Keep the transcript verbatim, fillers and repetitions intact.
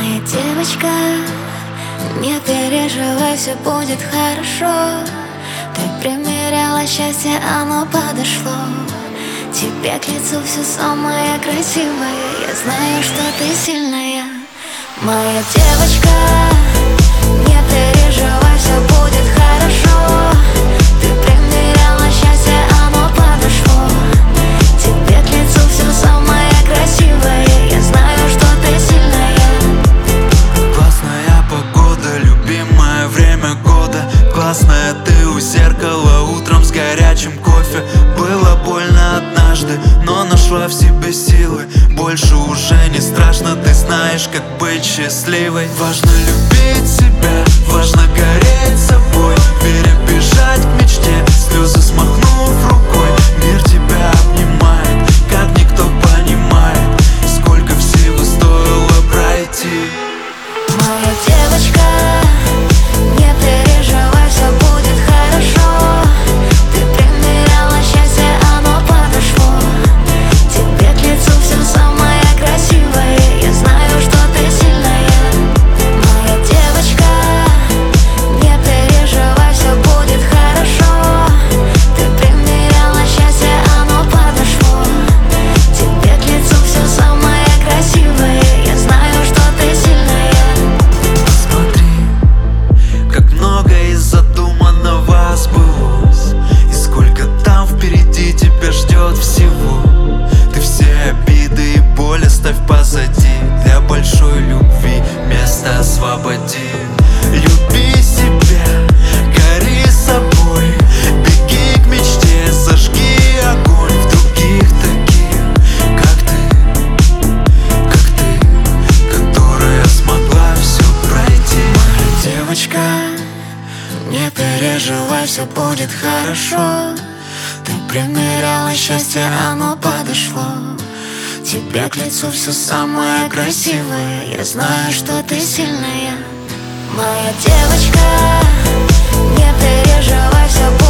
Моя девочка, не переживай, все будет хорошо. Ты примеряла счастье, оно подошло. Тебе к лицу все самое красивое. Я знаю, что ты сильная. Моя девочка, не переживай, все будет хорошо. Ты примеряла счастье, оно подошло. Тебе к лицу все самое красивое. Я знаю, что ты сильная. Классная погода, любимое время года. Классная ты у зеркала утром с горячим кофе. Было больно однажды, но нашла в себе силы. Больше уже не страшно, ты знаешь, как быть счастливой. Важно любить себя, важно гореть собой, перебежать к мечте, слезы смахнув рукой. Мир тебя обнимает, как никто понимает, сколько всего стоило пройти. Моя девочка, не переживай, все будет хорошо. Ты примеряла счастье, оно подошло. Тебе к лицу все самое красивое. Я знаю, что ты сильная. Моя девочка, не переживай, все будет хорошо. Ты примеряла счастье, оно подошло. Тебе к лицу все самое красивое. Я знаю, что ты сильная. Смотри, как много из задуманного сбылось, и сколько там впереди тебя ждет всего. Ты все обиды и боль оставь позади, для большой любви место освободи. Люби себя, гори собой, беги к мечте, зажги огонь в других таких, как ты, как ты, которая смогла все пройти. Моя девочка, не переживай, все будет хорошо. Ты примеряла счастье, оно подошло. Тебе к лицу все самое красивое. Я знаю, что ты сильная. Моя девочка, не переживай, все будет